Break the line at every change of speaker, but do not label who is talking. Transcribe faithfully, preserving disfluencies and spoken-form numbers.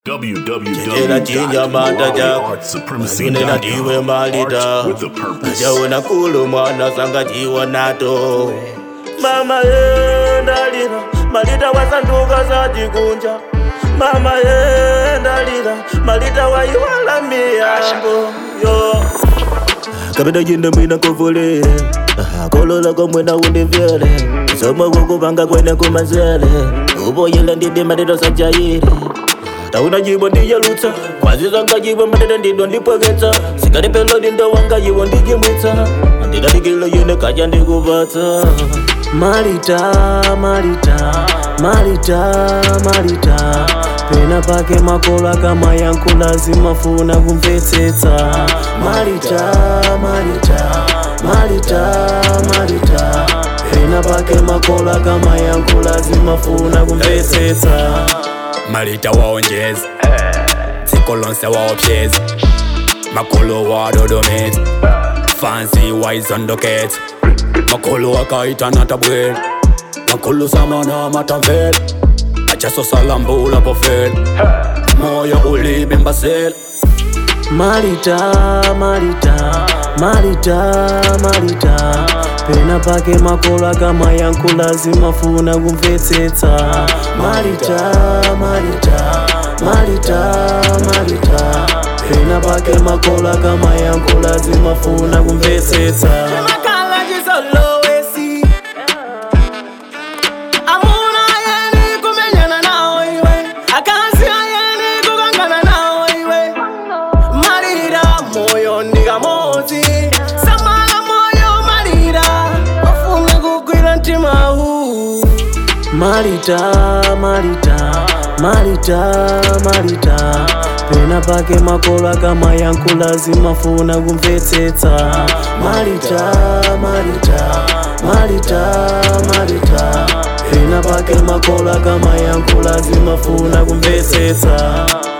w w w
Jela jinja mataja
art supremacy
Nina diwe malita
with a purpose.
Jawana kulu mwana sanga jiwa nato Mama yenda lira Malita wasanduka za jigunja Mama yenda lira Malita wa yuwala miyambo Yo Kabida jinda mina kufuli Kolola kumwena undivyele Soma kukubanga kwene kumazele Ubo yela ndidi malita sajayiri Tauna jibo ndiye luta Kwaziza ngajibo madede ndido ndipwegeta Sikari pelo dindo wanga yiwo ndijimwita Ndida digilo yene kaja ndikuvata Malita, Malita, Malita, Malita Pena pake makola kama yanku lazima funa kumveteta Malita, Malita, Malita, Malita Pena pake makola kama yanku lazima funa kumveteta
Malita waonjeza Zikolonse waopsheza Makolo wadodomeza Fancy wise on docket Makolo wakaita natabwele Makolo samana matavele Achaso salambula pofele Moyo ulibe mbazele
Malita, Malita, Malita, Malita Pena pake makola kama yanku lazima funa kumveteta Malita, Malita, Malita, Malita Pena pake makola kama yanku lazima funa kumveteta Makala jisoloesi Amuna yeni kumenyana nao iwe Akasi yeni kukangana nao iwe Malita moyo ndiga moti Samala moyo Malita Wafuna kukwila ntima huu Malita, Malita, Malita, Malita Pena pake makola kama yanku lazima funa kumveteta Malita, Malita, Malita, Malita Pena pake makola kama yanku lazima funa kumveteta